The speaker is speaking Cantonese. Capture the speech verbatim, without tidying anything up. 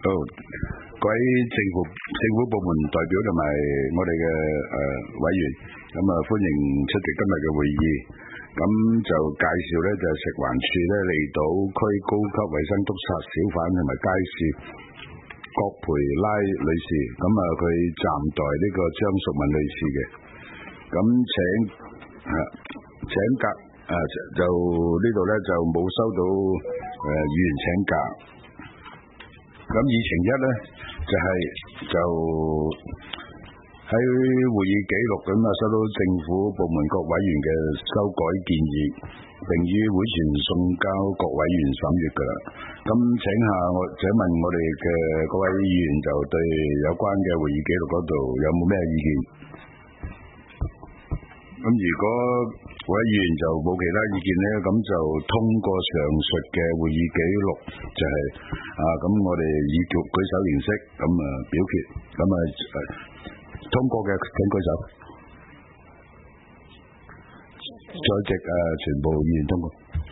好，各位政府政府部門代表同埋我哋嘅誒委員，咁啊歡迎出席今日嘅會議。咁就介紹咧，就係食環署咧離島區高級衛生督察小販同埋街市郭培拉女士，咁啊佢暫代呢個張淑敏女士嘅。咁請啊請假啊就呢度咧就冇收到誒議員請假。咁議程一咧就係、是、就喺會議記錄咁啊，收到政府部門各委員嘅修改建議，並於會前送交各委員審閱㗎啦。咁請下我請問我哋嘅各位議員就對有關嘅會議記錄嗰度有冇咩意見？咁如果各位議員就冇其他意見咧，咁就通過上述嘅會議記錄，就係、是、啊咁我哋以舉舉手形式咁啊表決，咁啊通過嘅請舉手。在席誒全部議員通過。